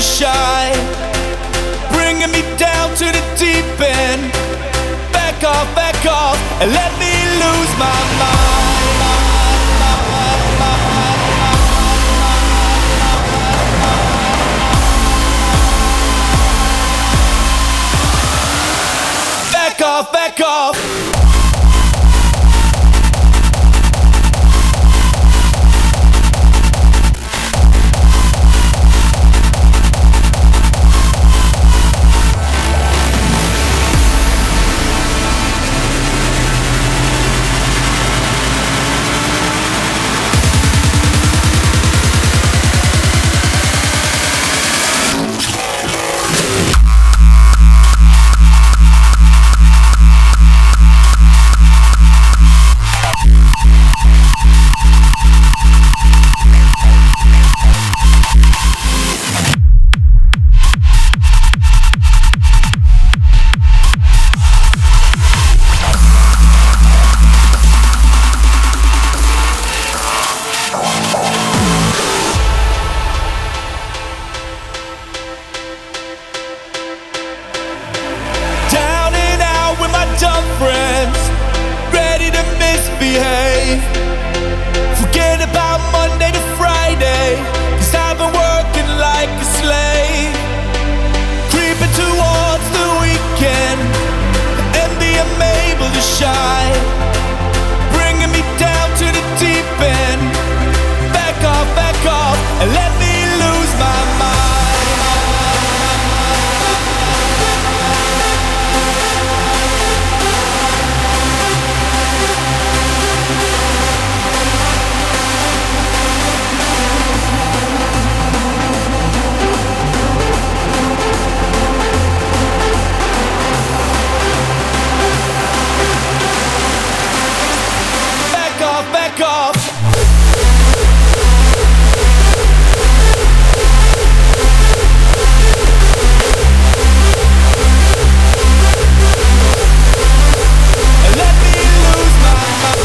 shine, bringing me down to the deep end. Back off, and let me lose my mind. Back off. Dumb friends, ready to misbehave. Forget about Monday to Friday, 'cause I've been working like a slave. Creeping towards the weekend, envy I'm able to shine, bringing me down to the deep end. Back off, and let me lose my mind. Back off. Let me lose my mind.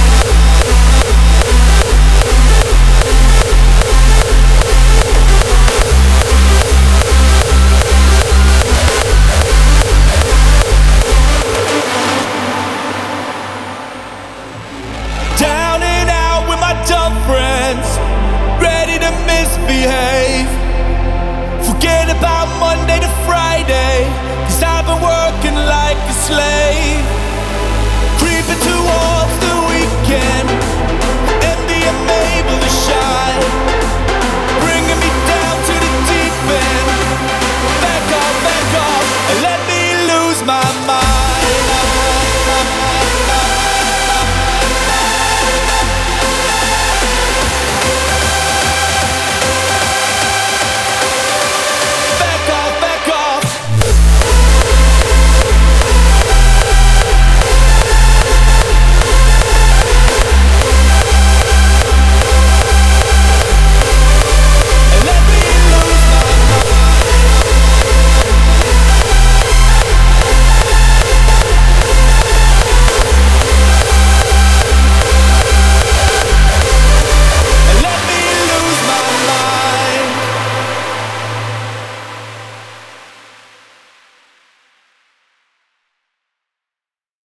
Down and out with my dumb friends, ready to misbehave. Forget about Monday to Friday, 'cause I've been working like a slave.